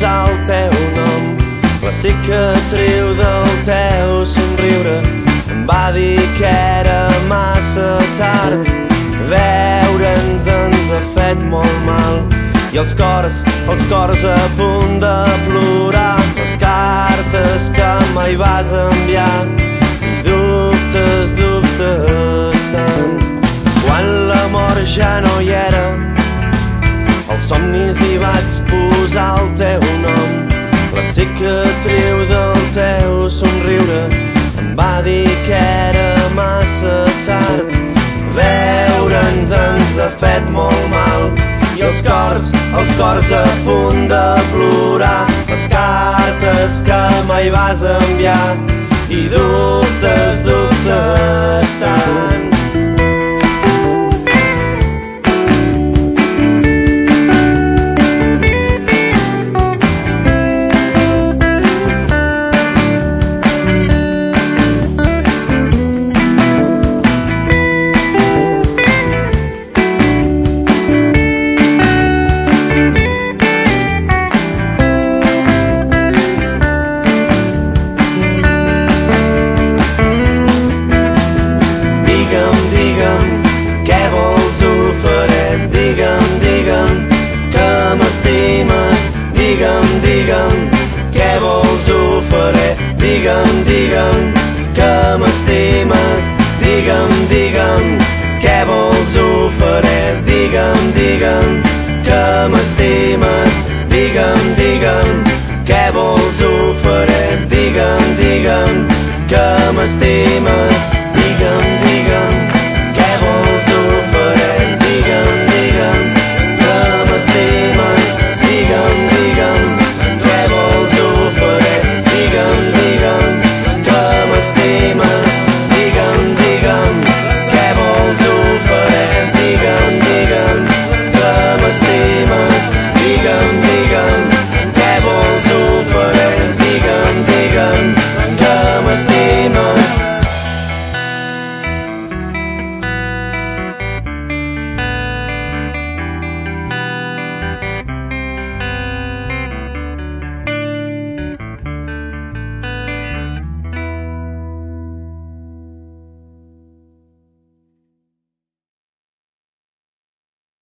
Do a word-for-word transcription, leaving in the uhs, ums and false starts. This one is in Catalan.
posar el teu nom. La cicatriu del teu somriure em va dir que era massa tard. Veure'ns ens ha fet molt mal i els cors, els cors a punt de plorar. Les cartes que mai vas enviar i dubtes, dubtes tant. Quan l'amor ja no hi era, als somnis hi vaig posar el teu nom. La cicatriu del teu somriure em va dir que era massa tard. Veure'ns ens ha fet molt mal i els cors, els cors a punt de plorar. Les cartes que mai vas enviar i dubtes, dubtes tant. Digue'm, digue'm, què vols ho faré. Digue'm, digue'm, que m'estimes. Digue'm, digue'm, què vols ho faré. Digue'm, digue'm, que m'estimes. Digue'm, digue'm, què vols ho faré. Digue'm, digue'm, que m'estimes.